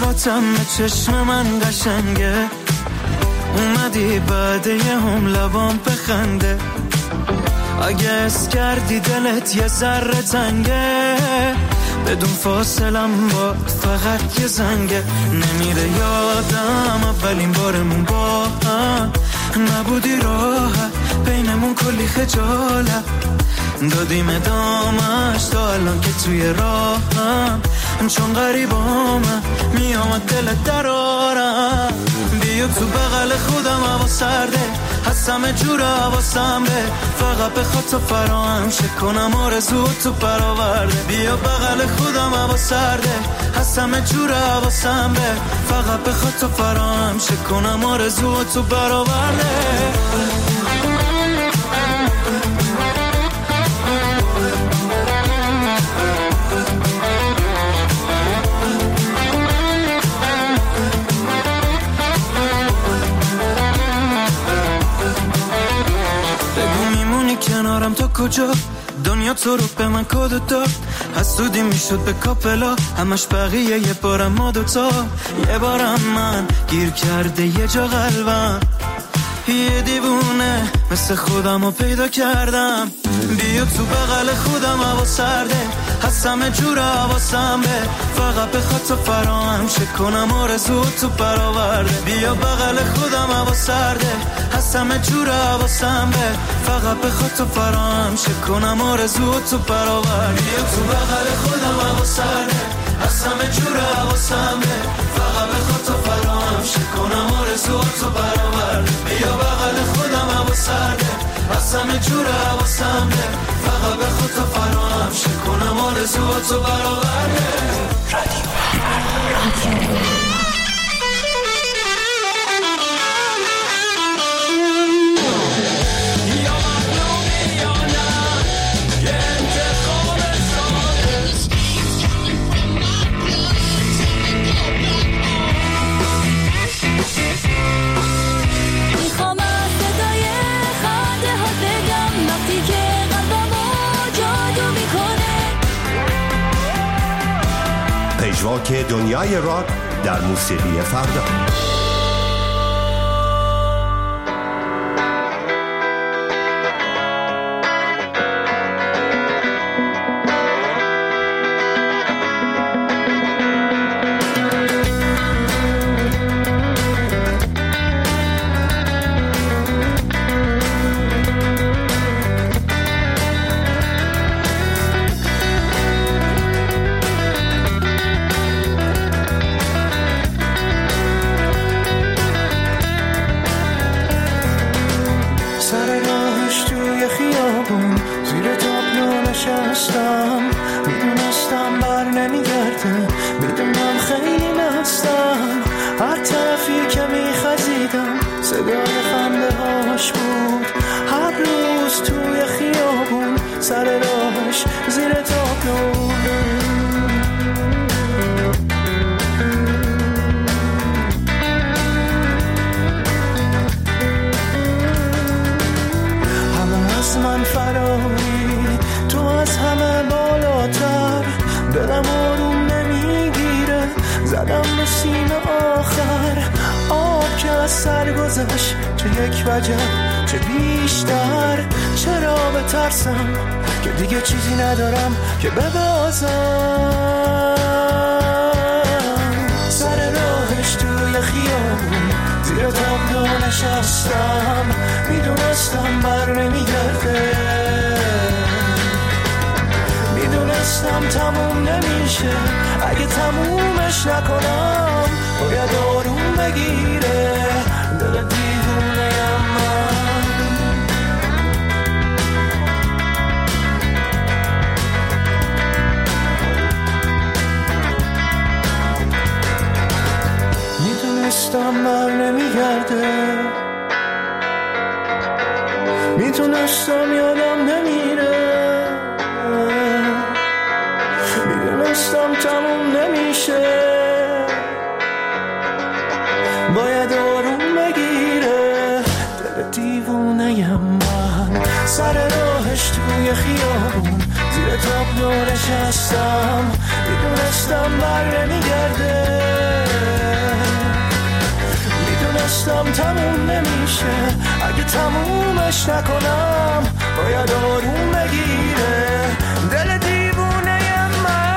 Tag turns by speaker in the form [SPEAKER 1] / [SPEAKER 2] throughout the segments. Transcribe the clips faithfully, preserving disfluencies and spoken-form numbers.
[SPEAKER 1] نگاهاتم به چشم من قشنگه، اومدی بعد یه هم لبام بخنده. اگه اس کردی دلت یه ذره تنگه، بدون فاصلم با فقط یه زنگه. نمیره یادم اولین بارمون با هم، نبودی راحت بینمون کلی خجالت، دادیم ادامش تا الان که توی راهم. چون غریبامم میامد دلت درارم، بیا تو بغل خودم هوا سرده، هستم جور حواسم به فقط به خود تو فراهم شه کنم آرزو تو برآورده. بیا بغل خودم هوا سرده، هستم جور حواسم به فقط به خود تو فراهم شه کنم آرزو تو برآورده. کنارم تا کجا دنیا تو رو به من کد داد، حسودی میشد به کاپلا همش بقیه یه بارم ما دوتا، یه بارم من گیر کرده یه جا قلبم، یه دیوونه مثل خودم رو پیدا کردم. بیا تو بغل خودم هوا سرده، هستم جور حواسم به فقط به خود تو فراهم شه کنم آرزو تو برآورده. بیا بغل خودم هوا سرده، هستم جور حواسم به فقط به خود تو فراهم شه کنم آرزو تو برآورده. بیا تو بغل خودم هوا سرده، هستم جور حواسم به فقط به خود تو فراهم شه کنم آرزو تو برآورده. بیا بغل خودم هوا سرده، هستم جور حواسم به فقط به خود تو فراهم شه کنم آرزو تو برآورده.
[SPEAKER 2] پژواک دنیای راک در موسیقی فردا.
[SPEAKER 1] میتونستم یادم نمیره، میدونستم تموم نمیشه، باید آروم بگیره. دل دیوونه یم من سر راهش توی خیابون زیر تابلو نشستم میدونستم بر نمیگرده، میدونستم تموم نمیشه اگه تمومش نکنم، باید آروم بگیره دل دیوونه من.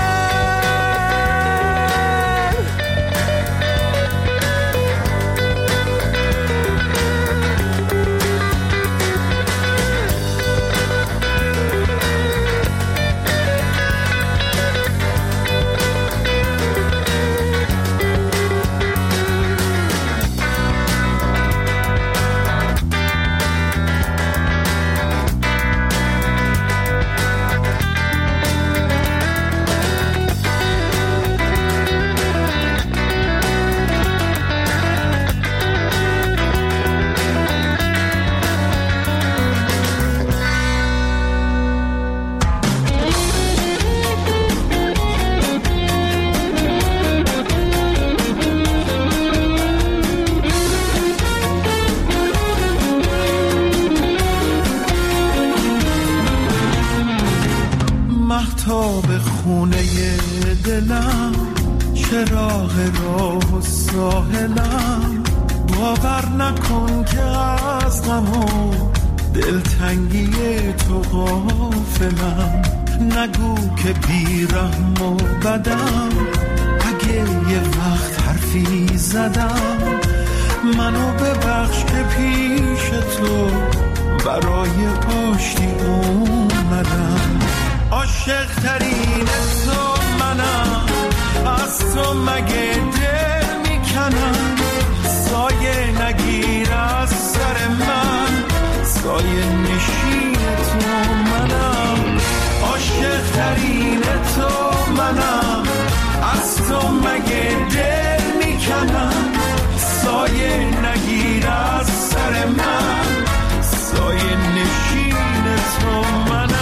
[SPEAKER 3] مهتاب خونه دلم، چراغ راه و ساحلم، باور نکن که از غم و دلتنگی تو غافلم. نگو که بیرحم و بدم، اگه یه وقت حرفی زدم، منو ببخش که پیش تو برای آشتی اومدم. عاشق ترین تو منم، از تو مگه دل میکنم، سایه نگیر از سر من، سایه نشین تو منم. عاشق ترین تو منم، از تو مگه دل میکنم، سایه نگیر از سر من، سایه نشین تو منم.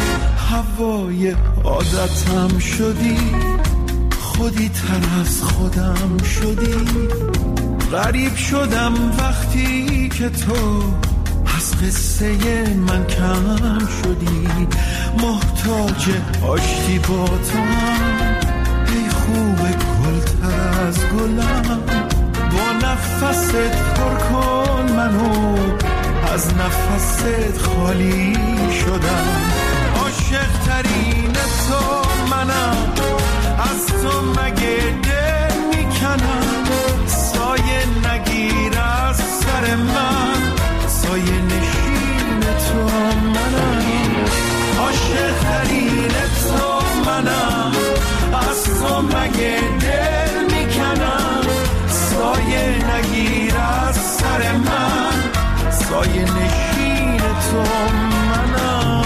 [SPEAKER 3] هوای عادتم شدی، خودی تر از خودم شدی، غریب شدم وقتی که تو از قصه من کم شدی. محتاج آشتی با تو هم، ای خوب گل تر از گلم، با نفست پر کن منو، از نفست خالی شدم. عاشق ترین تو منم، از تو مگه دل میکنم، سایه نگیر از سر من، سایه نشین تو منم. عاشق ترین تو منم، از تو مگه دل میکنم، سایه نگیر از سر من، سایه نشین تو منم.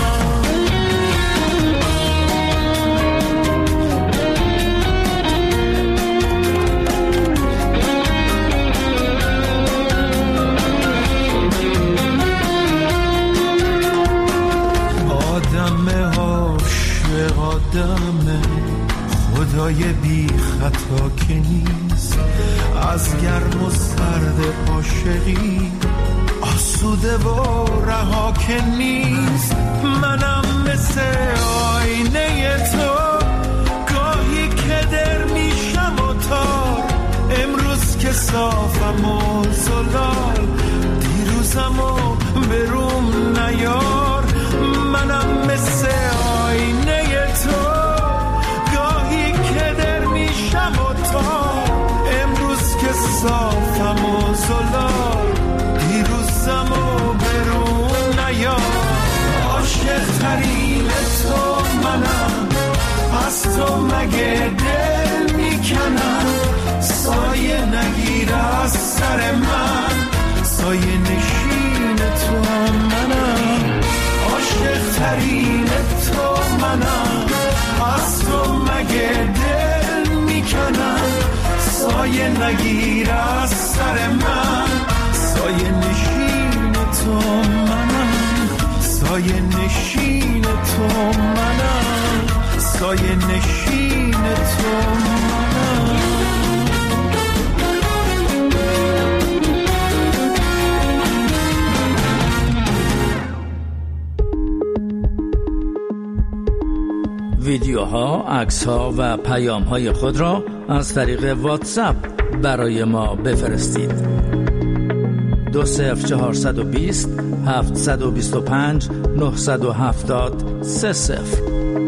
[SPEAKER 3] آدم خدای بی خطا که نیست، از گرم و سرد عاشقی آسوده و رها که نیست. منم مثل آینه تو، گاهی که در میشم و تار، امروز که صافم و زلال، دیروزم و بروم نیار. منم مثل آینه تو، گاهی که در میشم و تار، امروز که صافم و زلال، دیروزم و برون نیار. عاشق ترین تو منم، از تو مگه دل میکنم، سایه نگیر از سر من، سایه نشین تو منم. عاشق ترین تو منم، از تو مگه دل میکنم، سایه نگیر از سر من، سایه نشین تو منم، سایه نشین تو منم، سایه نشین تو منم.
[SPEAKER 4] ویدیوها، عکس‌ها و پیام‌های خود را از طریق واتساپ برای ما بفرستید. دو صفر چهارصد و بیست هفتصد و بیست و پنج نهصد و هفتاد سه صفر.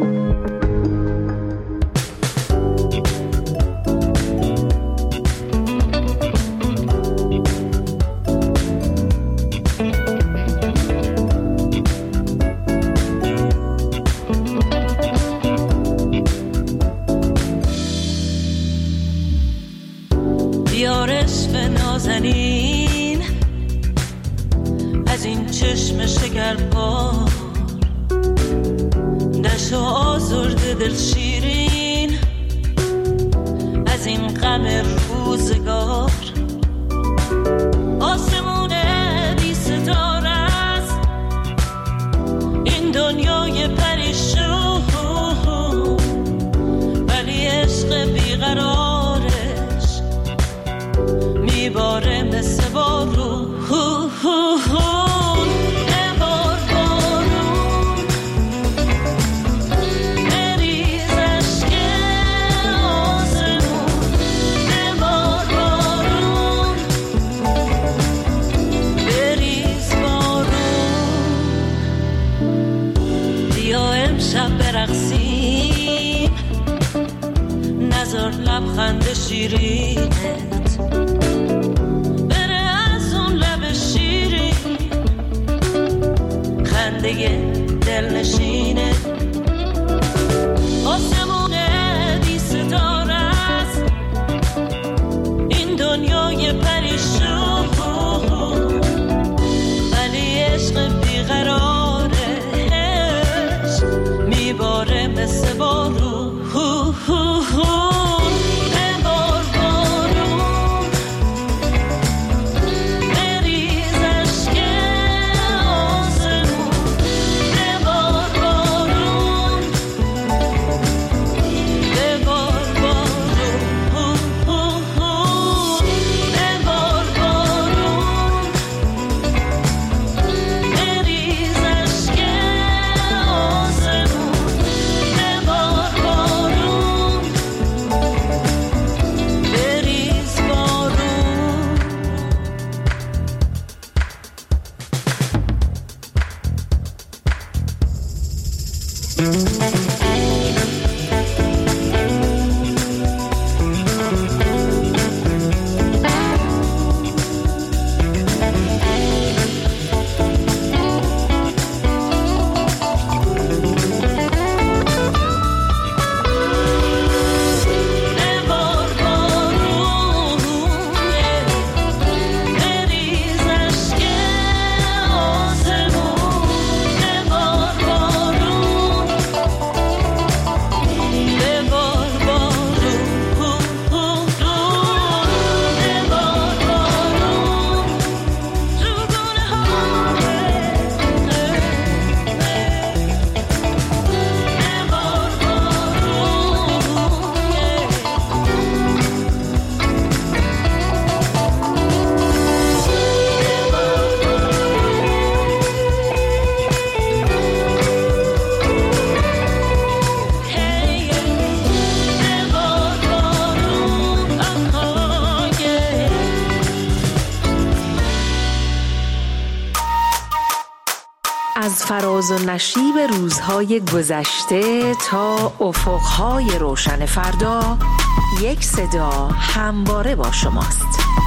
[SPEAKER 5] از فراز و نشیب روزهای گذشته تا افقهای روشن فردا، یک صدا همواره با شماست.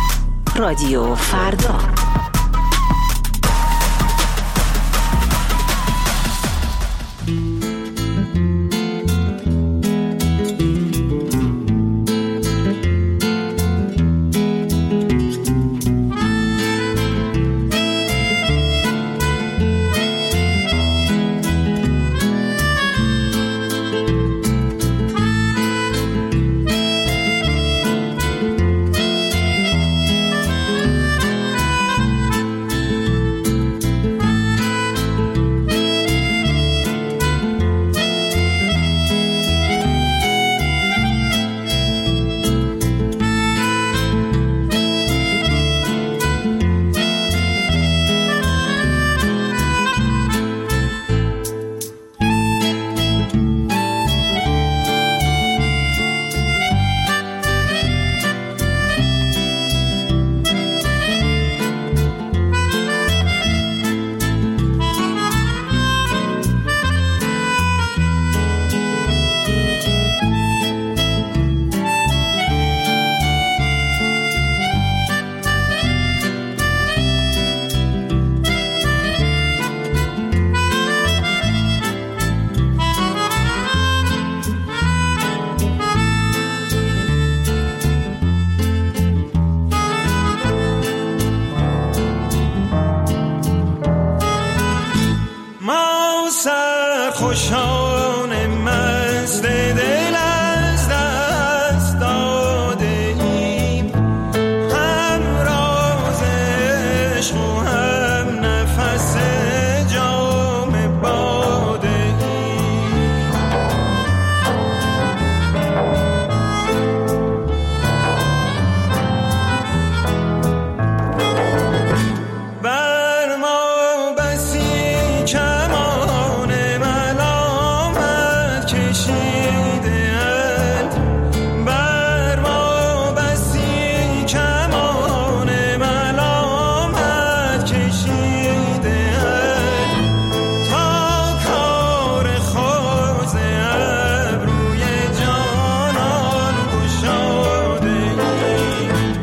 [SPEAKER 5] رادیو فردا.
[SPEAKER 1] سرخوشان مست دل از دست داده ایم، هم راز عشق و هم نفس جام باده ایم. بر ما بسی کمان ملامت کشیده اند، بر ما بسی کمان ملامت کشیده اند، تا کار خوز ابروی جانان گشاده ایم.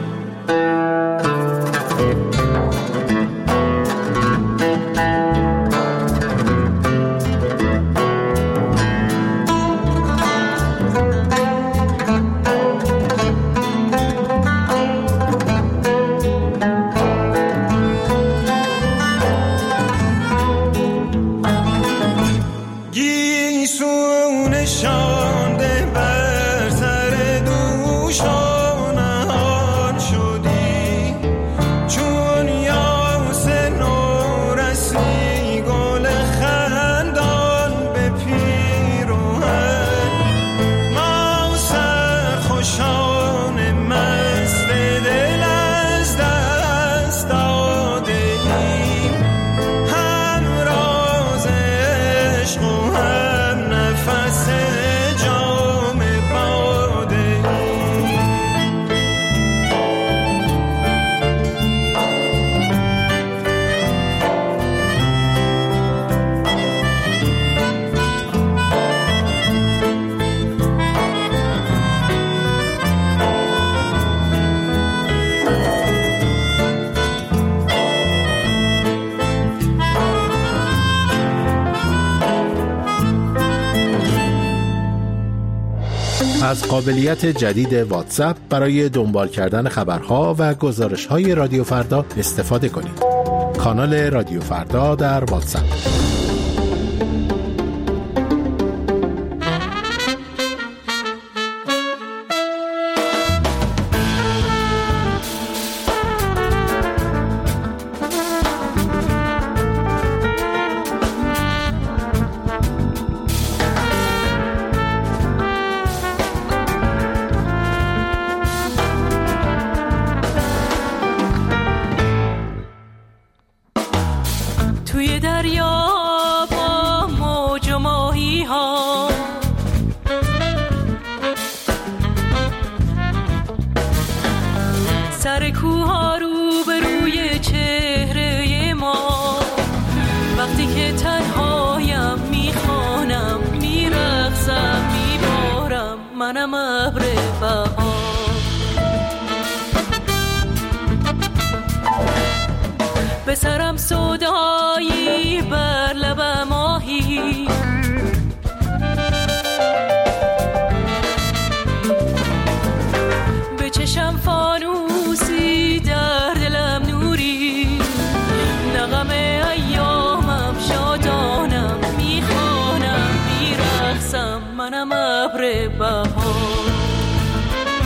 [SPEAKER 1] گیسو نشانده بر سر دوش و نهان شدی، چون یاس نورستی گل خندان به پیراهن. ما سرخوشان مست دل از دست داده ایم، هم راز عشق و هم نفس جام باده ایم.
[SPEAKER 6] از قابلیت جدید واتساپ برای دنبال کردن خبرها و گزارش‌های رادیو فردا استفاده کنید. کانال رادیو فردا در واتساپ.
[SPEAKER 7] توی دریا با موج و ماهی ها، سر کوها رو به روی چهره ما، وقتی که تنهایم میخوانم میرقصم میبارم منم ابر بهار. به سرم سودایی بر لب ماهی، به چشم فانوسی در دلم نوری، نغم ایامم شادانم میخوانم میرقصم منم ابر بهار.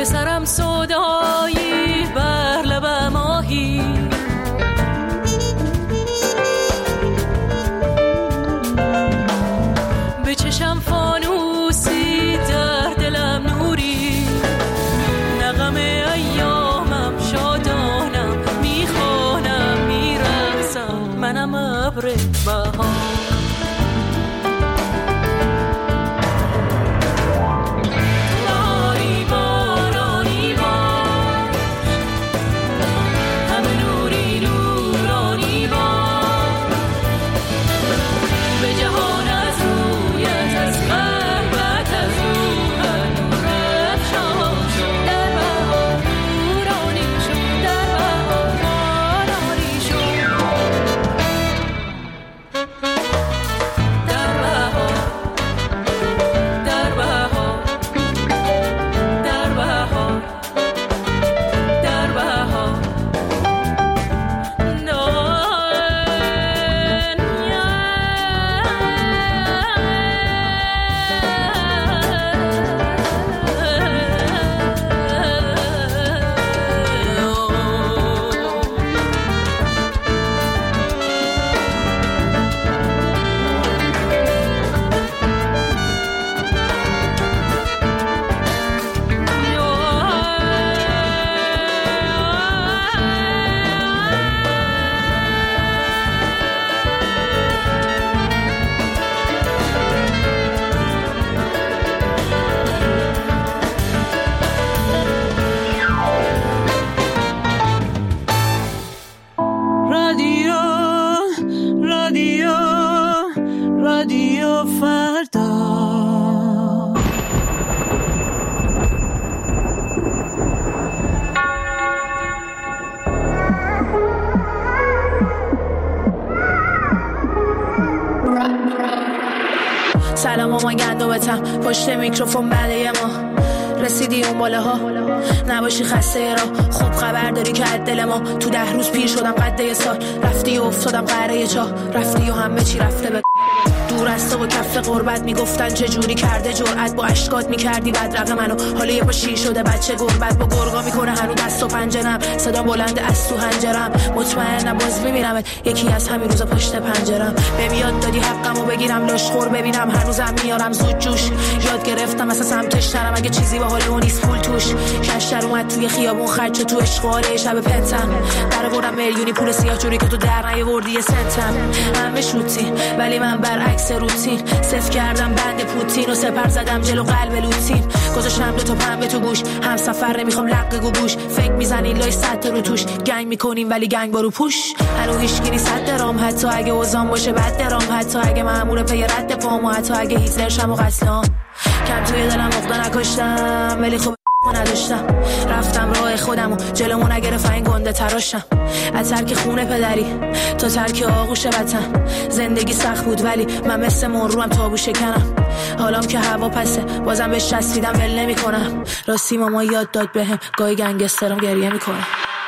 [SPEAKER 7] سرم صدایی بر لب ماهی، به چشم فانوسی در دلم نوری، نغم ایامم شادانم، میخوانم میرقصم منم ابر بهار.
[SPEAKER 8] سلام مامان گندوبتم پشت میکروفون بعده ما رسیدی اون باله ها، نباشی خسته را خوب خبر داری که از دل ما تو ده روز پیر شدم قد یه سال، رفتی و افتادم قره چاه، رفتی و همه چی رفته به دور از تو و کف قربت میگفتن چه جوری کرده جرأت، با اشکات میکردی بدرقه منو، حالا یه پا شیر شده بچه گربت با گرگا میکنه هنو دست و پنجرم، صدا بلند از تو هنجرم، مطمئنم باز میبینمت یکی از همین روزا پشت پنجرم، به میاد دادی حقمو بگیرم لاشخور ببینم هنوزم میارم زود جوش، یاد گرفتم اصلا سمتش ترم اگه چیزی با حال اون نیست پول توش، کشتر اومد توی خیابون خرچ تو اشغاله شب پنتم، در بردم میلیونی پول سیاه جوری که تو در نیاوردی یه سنتم، همه شوتی ولی من برعکس روتین، صف کردم بند پوتین و سپر زدم جلو قلب لوتین، گذاشتم دو تا پنبه تو گوش، هم سفر نمیخوام لقه گوش، فکر میزنین لای صد رو توش، گنگ میکنیم ولی گنگ برو پوش، هنو هیچکی صد درام، حتی اگه وزان باشه بد درام، حتی اگه مامور پی رد پامو، حتی اگه هیتلر شم و قسلام، کم توی دلم عقده نکشتم ولی خب نداشتم، رفتم راه خودمو جلومو نگرفت این گنده تراشم، از ترک خونه پدری تا ترک آغوش وطن، زندگی سخت بود ولی من مثل مرو هم تابو شکنم، حالام که هوا پسه بازم بهش چسبیدم ول نمی‌کنم، راستی ماما یاد داد بهم گاهی گنگسترم گریه میکنم،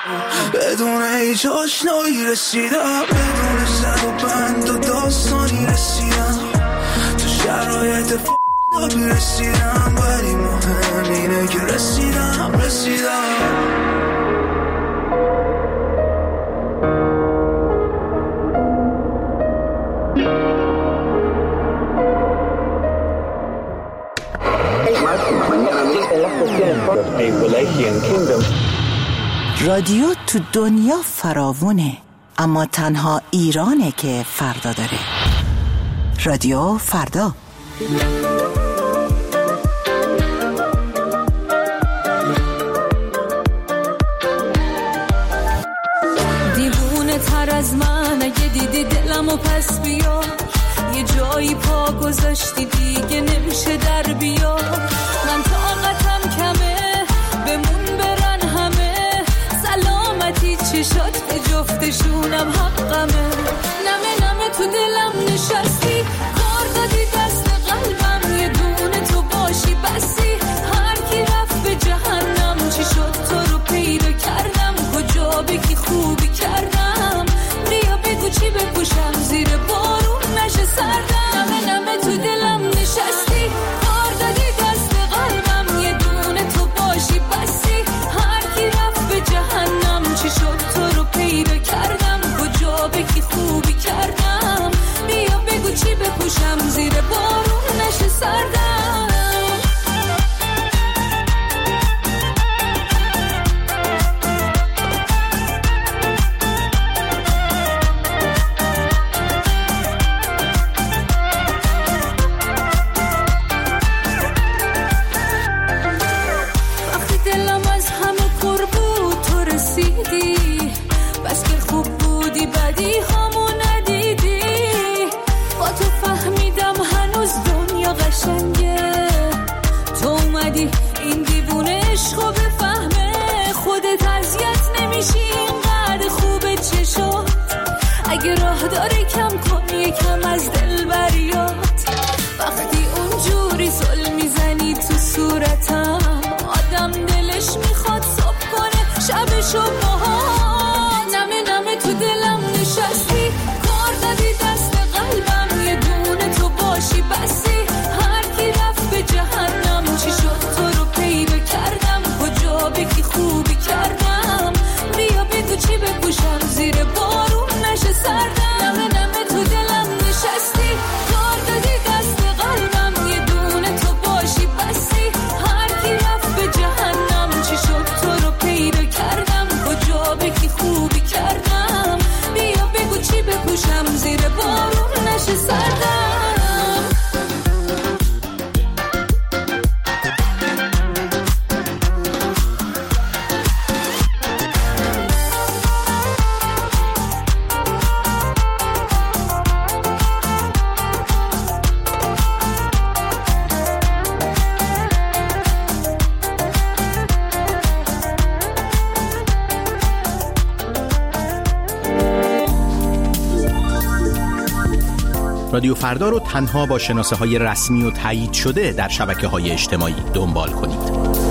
[SPEAKER 3] بدون هیچ آشنایی رسیدم، بدون زد و بند و داستانی رسیدم، تو شرایط ف... نبی رسیدم ولی مهم اینه که رسیدم رسیدم
[SPEAKER 9] رادیو تو دنیا فراوونه، اما تنها ایرانه که فردا داره. رادیو فردا.
[SPEAKER 7] دیوونه تر از من اگه دیدی دلمو پس بیا، یه جایی پا گذاشتی دیگه نمیشه در بیا، من طاقتم کمه بمون برن همه، سلامتی چشات به جفتشونم حقمه، نمه نمه تو دلم نشستی، کار دادی دست قلبم، یه دونه تو باشی بسی، هر کی رفت به جهنم، چی شد تو رو پیدا کردم، کجا بگی خوبی کردم، بیا بگو چی بپوشم زیر بارون نشه سردم، نمه نمه تو دلم نشستی، کار دادی دست قلبم، یه دونه تو قشنگه، تو اومدی این دیوونه عشقو بفهمه، خودت اذیت نمیشی اینقدر خوبه چشات، اگه راه داره کم کن یکم از دل بریات، وقتی اونجوری زل میزنی تو صورتم آدم دلش میخواد صبح کنه شبشو باهات، نمه نمه تو دلم نشستی، کار دادی دست قلبم، یه دونه تو باشی بسی، هر کی رفت به جهنم، چی شد تو رو پیدا کردم، کجا بکی خوبی کردم، بیا بگو چی بپوشم زیر بارون نشه سردم، نمه نمه تو دلم نشستی، کار دادی دست قلبم، یه دونه تو باشی بسی، هر کی رفت به جهنم، چی شد تو رو پیدا کردم، کجا بکی خوبی کردم، بیا بگو چی بپوشم زیر بارون نشه سردم.
[SPEAKER 10] رادیو فردا رو تنها با شناسه های رسمی و تایید شده در شبکه های اجتماعی دنبال کنید.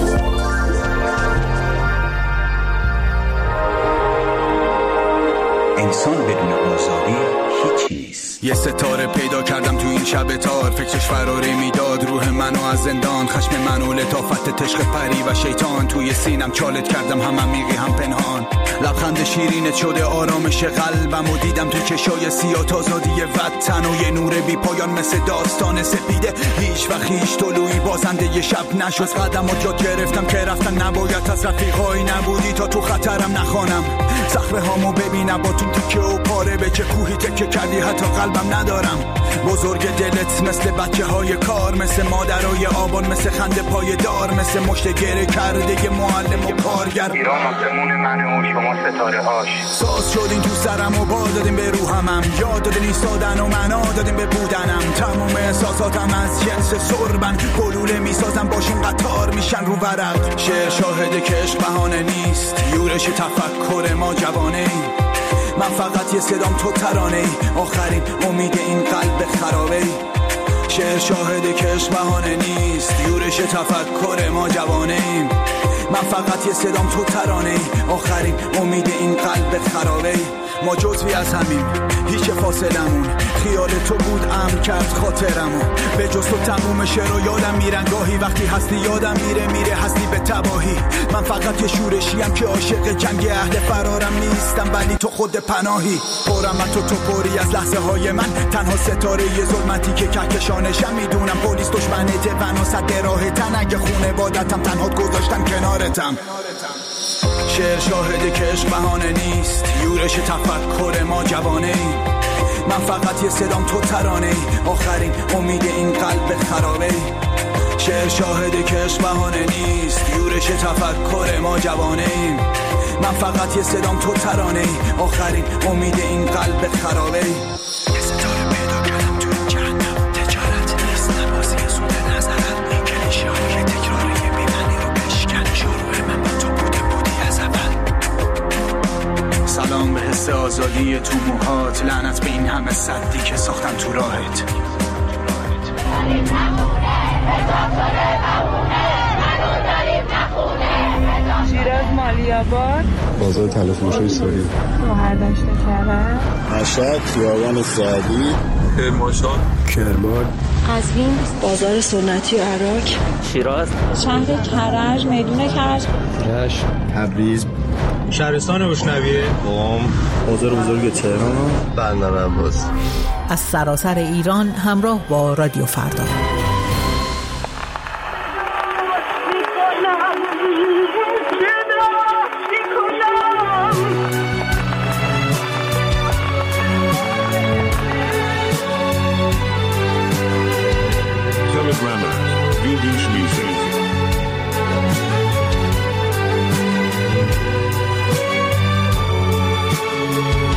[SPEAKER 11] انسان بدون آزادی هیچی نیست.
[SPEAKER 12] یه ستاره پیدا کردم تو این شب تار، فکرش فراری میداد روح منو از زندان، خشم منو لطافت تشق پری و شیطان، توی سینم چالت کردم هم عمیقی هم پنهان، لبخند شیرینت شده آرامش قلبم و دیدم تو چشای سیاه آزادی وطن و یه نور بی پایان مثل داستان سپیده، هیچ وقت هیچ طلوعی بازنده یه شب نشد، قدمات یاد گرفتم که رفتن نباید از رفیقایی نبودی تا تو خطرم نخوانم، صخره هامو ببینم با تو تکه و پاره به چه کوهی تکه کردی حتی قلبم ندارم، بزرگ دلت مثل بچه های کار، مثل مادرای آبان، مثل خنده پای دار، مثل مشت گره کرده یه معلم و کارگر،
[SPEAKER 13] ایران آسمون منه و شما ستاره هاش،
[SPEAKER 12] ساز شدین تو سرم و باد دادیم به روحمم، یاد دادین ایستادن و معنا دادیم به بودنم، تمام احساساتم از جنس سربن، گلوله میسازم باشون قطار میشن رو ورق، شعر شاهده که عشق بهانه نیست، یورش تفکر ما جوانه ای، من فقط یه صدام تو ترانه ای، آخرین امید این قلب خرابه ای، شعر شاهده که عشق بهانه نیست، یورش تفکر ما جوانه ایم، من فقط یه صدام تو ترانه ای، آخرین امید این قلب خرابه ای، ما جزوی از همین هیچ فاصلمون، خیال تو بود امر کرد خاطرمو، به جز تو تموم شعر یادم میرن گاهی، وقتی هستی یادم میره میره هستی به تباهی، من فقط یه شورشیم که عاشق جنگ اهل فرارم نیستم ولی تو خود پناهی، پرم تو تو پری از لحظه های من، تنها ستاره یه ظلمتی که کهکشانشم، میدونم پلیس دشمنت و صد راه تن، اگه خونه بادتم تنها گذاشتم کنارتم، شعر شاهده که عشق بهانه نیست، یورش تفکر ما جوانه ای، من فقط یه صدام تو ترانه ای، آخرین امید این قلب خرابه ای، شعر شاهده که عشق بهانه نیست، یورش تفکر ما جوانه ایم، من فقط یه صدام تو ترانه ای، آخرین امید این قلب خرابه ای، یه ستاره پیدا کردم تو این جهنم، تجارت نیست نبازی سود نظرت، کلیشه های تکراری بیمنی رو بشکن، شروع من با تو بوده بودی از اول، سلام به حس آزادی تو موهات، لعنت به این همه صدی که ساختن تو راهت،
[SPEAKER 14] شیراز مالیاباد،
[SPEAKER 15] بازار تلفروشی سوری،
[SPEAKER 14] مهردشت کرم،
[SPEAKER 15] مشهد خیابان سعدی،
[SPEAKER 16] کرمانشاه،
[SPEAKER 15] کرمان،
[SPEAKER 17] قزوین، بازار سنتی و عراق،
[SPEAKER 18] شیراز،
[SPEAKER 14] شهر کرج، میدون کرج،
[SPEAKER 15] رشت، تبریز،
[SPEAKER 16] شهرستان بوشنویه،
[SPEAKER 15] قم، بازار بزرگ تهران، بندر عباس.
[SPEAKER 5] از سراسر ایران همراه با رادیو فردا.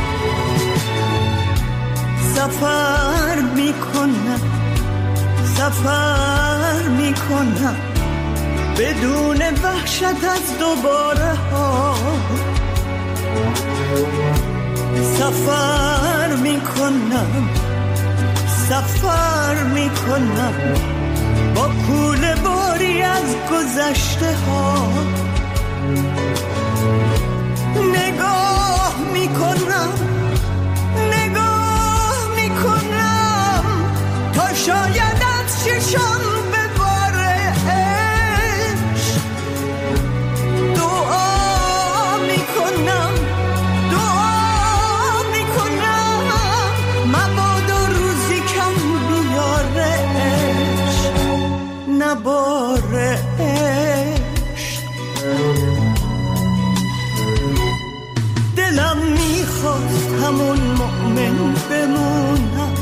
[SPEAKER 3] سفر میکنم
[SPEAKER 18] سفر میکنم بدون وحشت از دوباره ها، سفر میکنم سفر میکنم با کوله باری از گذشته ها، نگاه میکنم نگاه میکنم تا شاید از چشم بباره عشق، دعا میکنم دعا میکنم مبادا روزی کم بیاره عشق، نباره عشق. دلم میخواست همون مؤمن بمونم،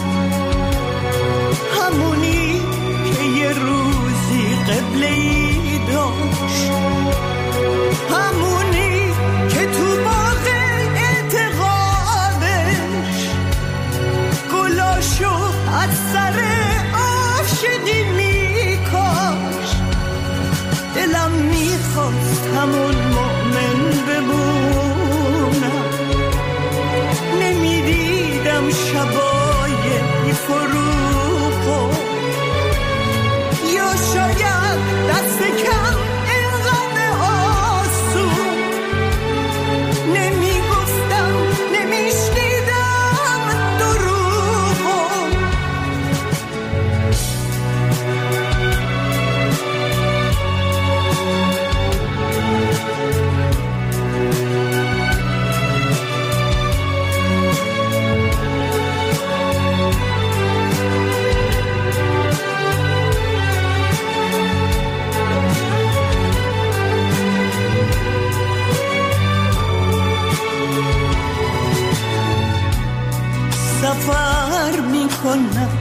[SPEAKER 18] همونی که یه روزی قبله‌ای داشت، همونی که تو باغ اعتقادش گلاشو از سر عاشقی میکاش. دلم میخواست همون مؤمن بمونم، نمیدیدم شبای بی فروغو، یا شاید دست کم اینقدر آسون، نمیگفتم نمیشنیدم دروغو. سفر میکنم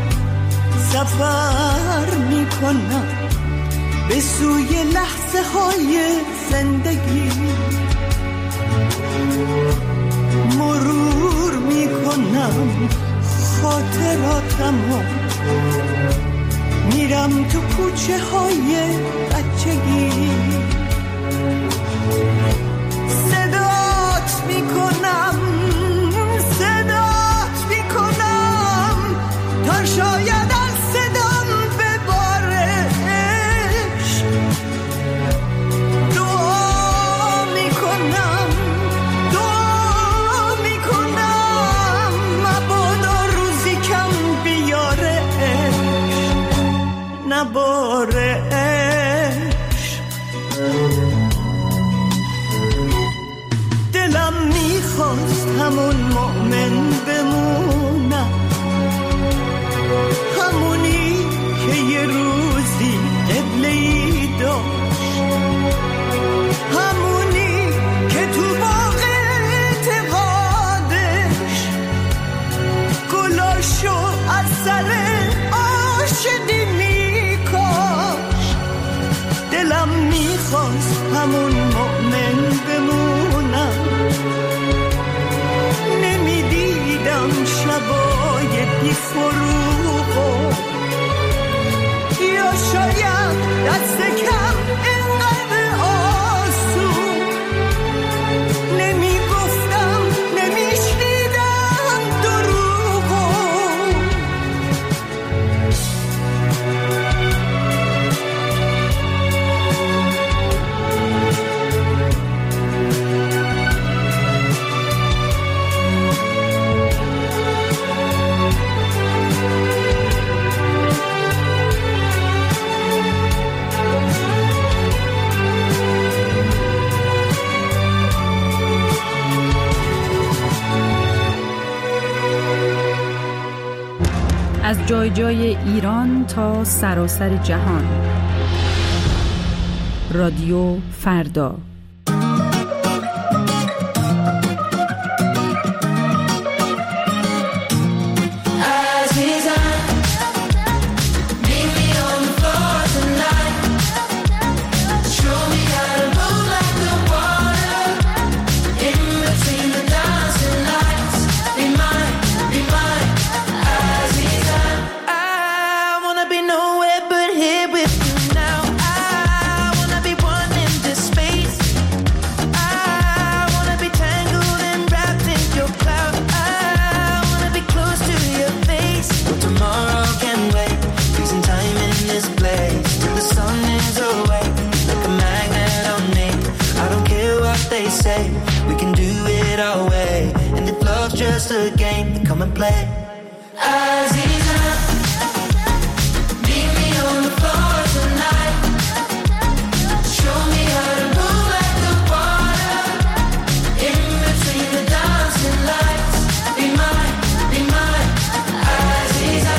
[SPEAKER 18] سفر میکنم به سوی لحظه های زندگی، مرور میکنم خاطراتمو، میرم تو کوچه های بچگی، صدات میکنم تا شاید از صدام بباره عشق، دعا میکنم دعا میکنم مبادا روزی کم بیاره عشق، نباره عشق. دلم میخواست همون مؤمن بمونم، همونی که یه روزی قبله‌ای داشت، همونی که تو باغ اعتقادش گلاشو از سر عاشقی میکاش. دلم میخواست همون مؤمن بمونم، نمیدیدم شبای بی فروغو، یا شاید دست کم اینقدر آسون، نمیگفتم نمیشنیدم دروغو.
[SPEAKER 19] از جای جای ایران تا سراسر جهان، رادیو فردا.
[SPEAKER 18] Be no
[SPEAKER 1] say we can do it our way. And if love's just a game, then come and play. Aziza, meet me on the floor tonight. Show me how to move like the water in between the dancing lights. Be mine, be mine, Aziza.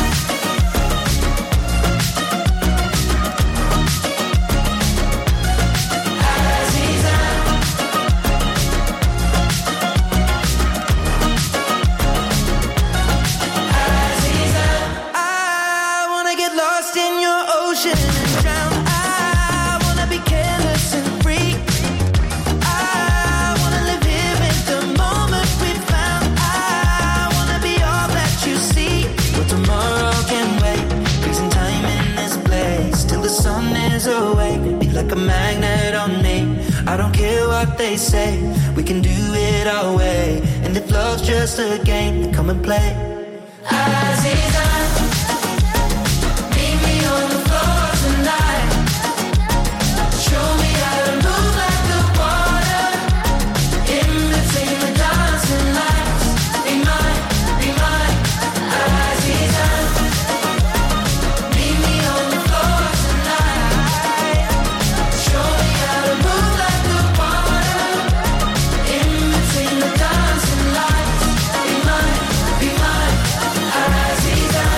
[SPEAKER 1] Like a magnet on me. I don't care what they say, we can do it our way. And if love's just a game, then come and play. Aziza, meet me on the floor tonight. Show me how to move like the water in between the dancing lights. Be mine, be mine, Aziza. Meet me on the floor tonight. Show me how to move like the water in between the dancing lights. Be mine, be mine, Aziza.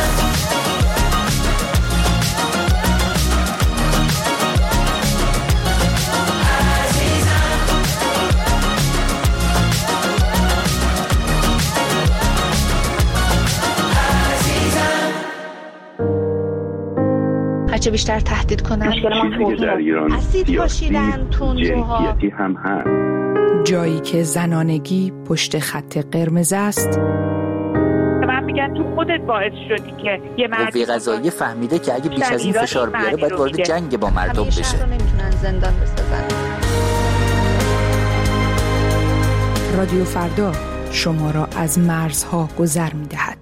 [SPEAKER 1] Aziza.
[SPEAKER 8] هرچه بیشتر تهدید کنن
[SPEAKER 11] چیزی که در ایران
[SPEAKER 8] اسید پاشیدن تندروها
[SPEAKER 11] جنسیتی هم هست.
[SPEAKER 5] جایی که زنانگی پشت خط قرمز است.
[SPEAKER 14] من میگن تو خودت باعث شدی که یه مردی
[SPEAKER 20] قوه قضاییه فهمیده که اگه بیش از این فشار بیاره باید وارد جنگ با مردم بشه.
[SPEAKER 8] همیشه رو نمیتونن زندان بسازن.
[SPEAKER 5] رادیو فردا شما را از مرزها گذر می‌دهد.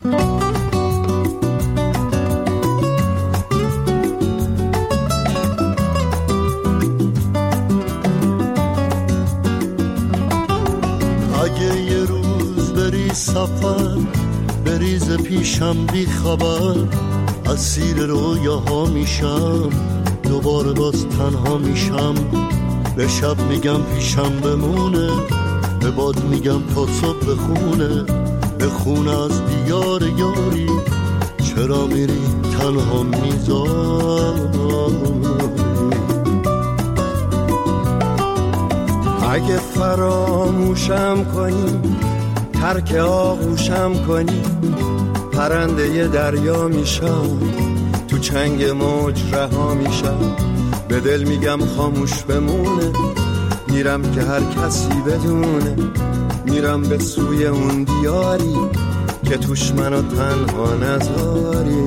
[SPEAKER 21] اگه یه روز بری سفر بریز پیشم بی خبر، اسیر رویاها میشم دوباره باز تنها میشم. به شب میگم پیشم بمونه، به باد میگم تا صبح بخونه، بخونه از دیار یاری چرا میری تنها میذاری.
[SPEAKER 22] اگه فراموشم کنی ترک آغوشم کنی، پرنده دریا میشم تو چنگ موج رها میشم. به دل میگم خاموش بمونه، میرم که هر کسی بدونه، میرم به سوی اون دیاری که توش منو تنها نذاری.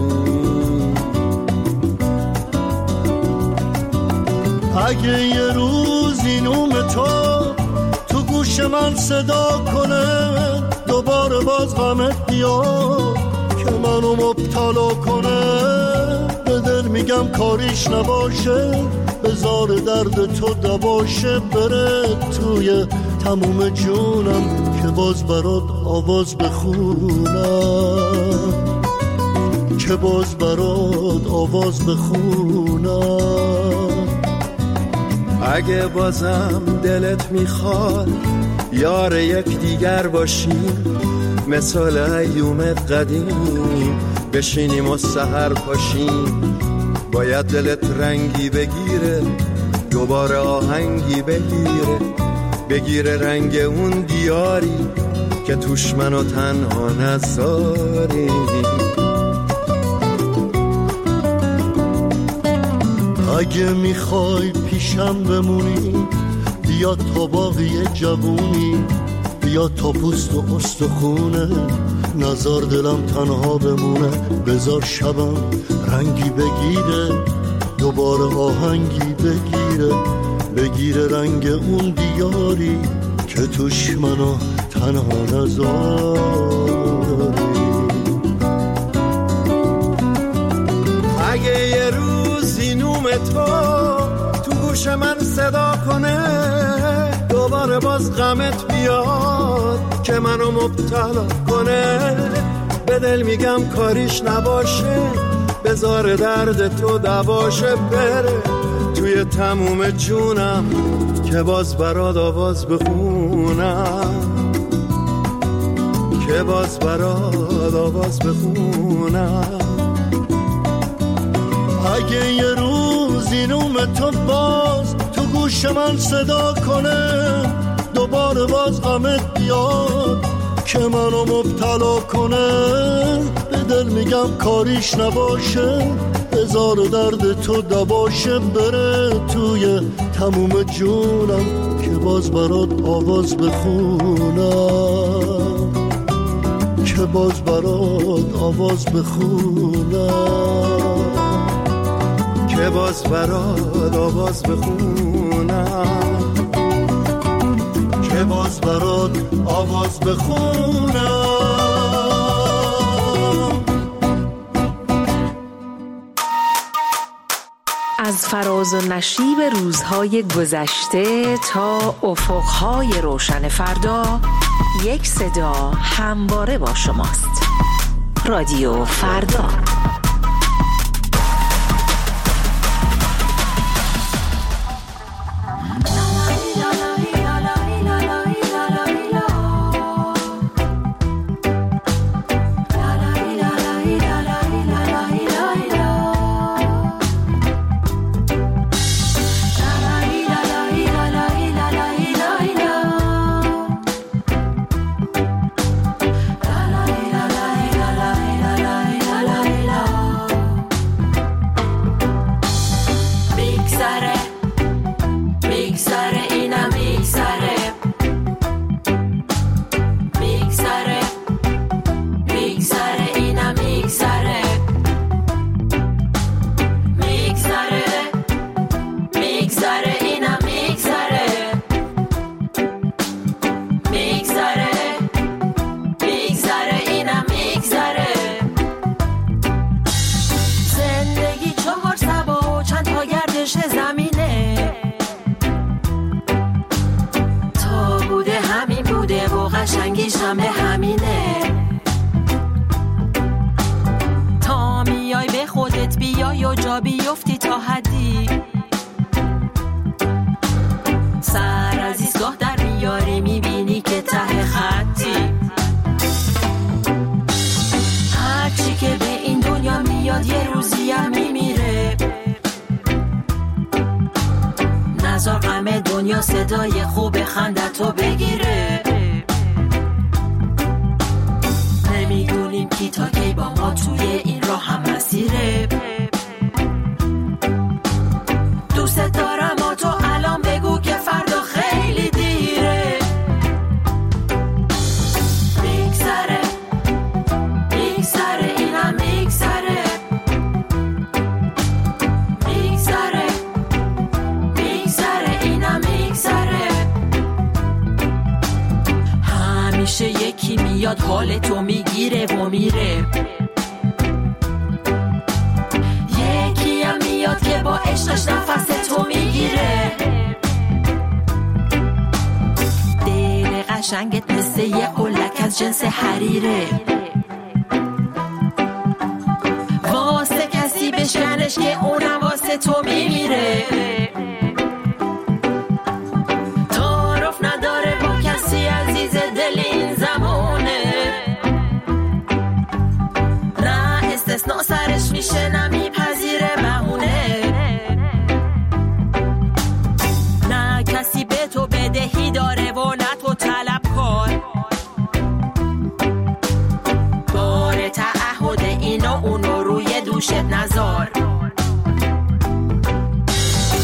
[SPEAKER 21] اگه یه روزی نوم تو تو گوش من صدا کنه، دوباره باز غمت بیاد که منو مبتلا کنه. به دل میگم کاریش نباشه، بذار درد تو دباشه، بره توی تموم جونم که باز برات آواز بخونم، که باز برات آواز بخونم.
[SPEAKER 22] اگه بازم دلت میخواد یار یک دیگر باشیم، مثل ایوم قدیم بشینیم و سحر پاشیم. باید دلت رنگی بگیره، دوباره آهنگی بگیره، بگیره رنگ اون دیاری که توش منو تنها نذاری.
[SPEAKER 21] اگه میخوای پیشم بمونی بیا تا باقی جوونی، بیا تا پوست و استخونه، نزار دلم تنها بمونه. بذار شبم رنگی بگیره، دوباره آهنگی بگیره، بگیره رنگ اون دیاری که توش منو تنها نذاری.
[SPEAKER 22] اگه یه روزی نوم تو تو گوش من صدا کنه، بذار باز غمت بیاد که منو مبتلا کنه. به دل میگم کاریش نباشه، بذار درد تو دواشه بره توی تموم جونم که باز برات آواز بخونم، که باز برات آواز بخونم. اگه یه روز این نوم تو باز تو گوش من صدا کنه، دوباره باز غمت بیاد که منو مبتلا کنه. به دل میگم کاریش نباشه، بذار درد تو دواشه بره توی تموم جونم که باز برات آواز بخونم، که باز برات آواز بخونم، که باز برات آواز بخونم، که باز برات آواز بخونم.
[SPEAKER 5] از فراز و نشیب روزهای گذشته تا افقهای روشن فردا، یک صدا همواره با شماست. رادیو فردا.
[SPEAKER 2] صدای خوب خندتو بگیره. نمیدونیم کی تا کی با ما توی این راه هم مسیره. دوست دارم و تو الان بگو که فردا خیلی دیره. میگذره میگذره اینم میگذره میگذره میگذره اینم میگذره. همیشه یکی میاد حال تو میگیره و میره. یکی هم میاد که با عشقش نفس تو میگیره. دل قشنگت مثل یه قلک از جنس حریره. واسه کسی بشکنش که اونم واسه تو میمیره. تعارف نداره با کسی عزیز دل این زمانه. نه استثناء سرش میشه نه میپذیره بهونه. نه کسی به تو بدهی داره و نه تو طلب کار. بار تعهد اینو اونو روی دوشت نذار.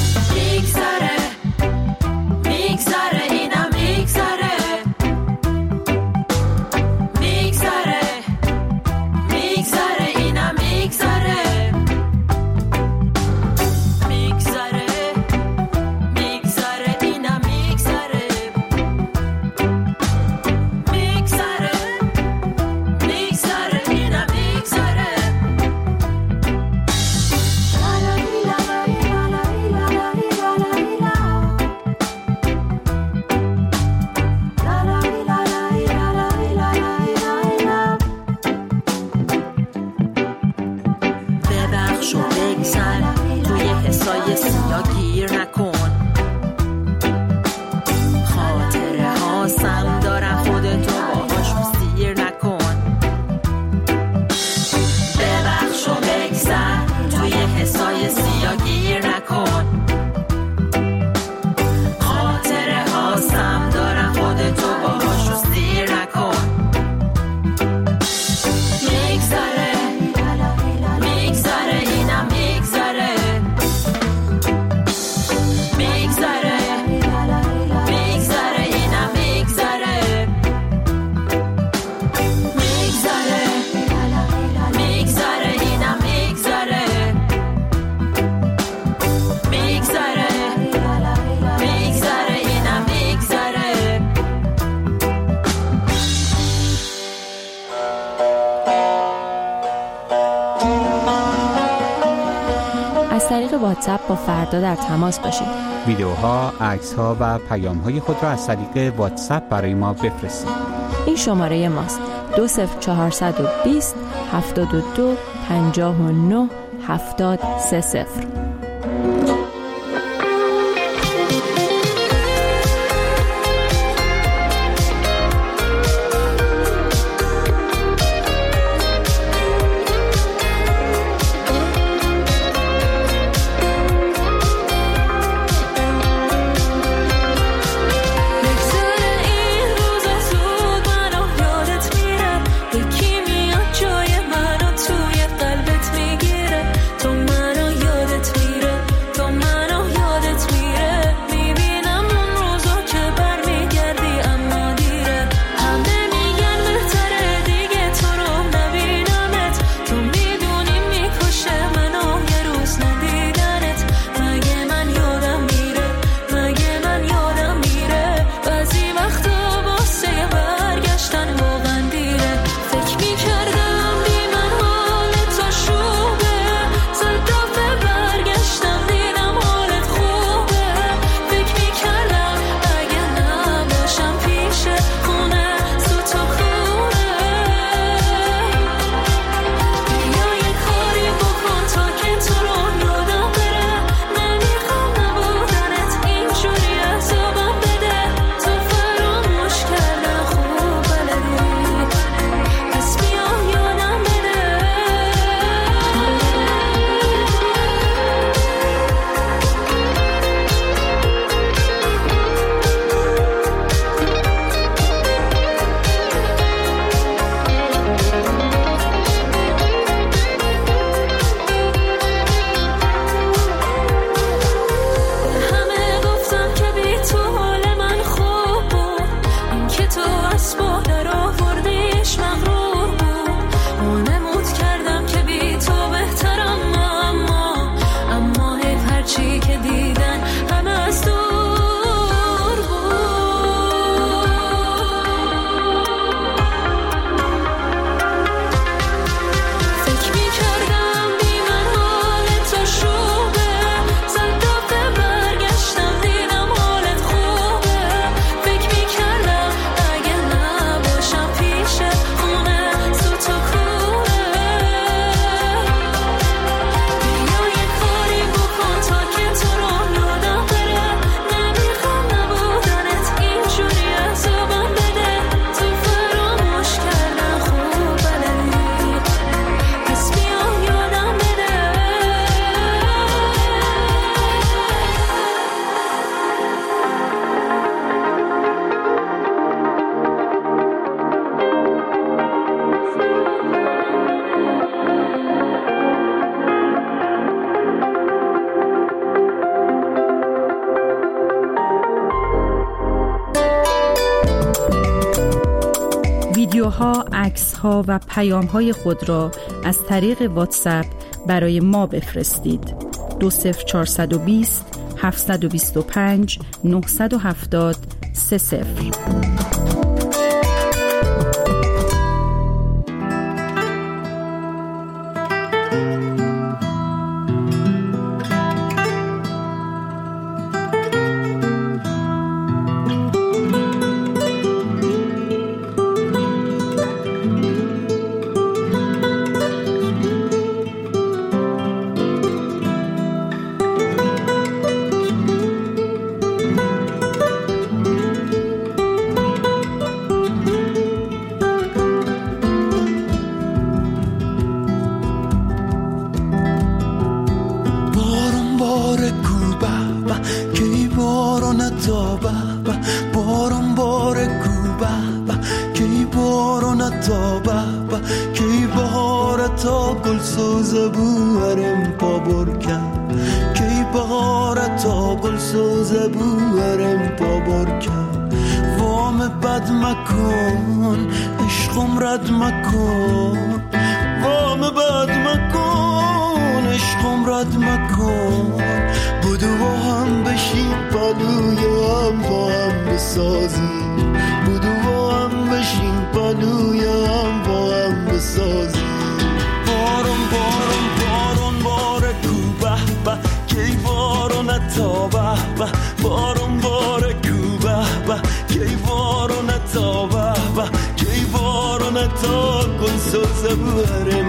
[SPEAKER 2] ببخش و بگذر، روی حسای سیاه گیر نکن. خاطره ها سم دارن، خودتو باهاشون سیر نکن. ببخش و بگذر، روی حسای سیاه گیر نکن. خاطره ها سم دارن، خودتو باهاشون سیر نکن. میگذره میگذره اینم میگذره، میگذره میگذره اینم میگذره، میگذره میگذره اینم میگذره، میگذره میگذره اینم میگذره.
[SPEAKER 4] از طریق واتساپ با فردا در تماس باشید.
[SPEAKER 6] ویدیوها، عکس‌ها و پیام‌های خود را از طریق واتساپ برای ما بفرستید.
[SPEAKER 4] این شماره ماست: دو صفر چهارصد و بیست هفتاد و دو پنجاه و نه هفتاد سه صفر.
[SPEAKER 19] ویدیوها، عکس‌ها و پیام‌های خود را از طریق واتساپ برای ما بفرستید. دو صفر چهارصد و بیست هفتصد و بیست و پنج نهصد و هفتاد سه صفر.
[SPEAKER 1] سوزه بوهرم پا برکن کی بهارت تا گل سوزه بوهرم پا برکن وام بد مکن عشقم رد مکن وام بد مکن عشقم رد مکن بودو با هم بشیم پلوی هم با هم بسازیم بودو با هم بشیم پلوی هم با هم بسازیم بارون بارون بارون باره کو به به کی بارون تا به به بارون باره کو به به کی بارون تا به به کی بارون تا گل سوزه بوهرم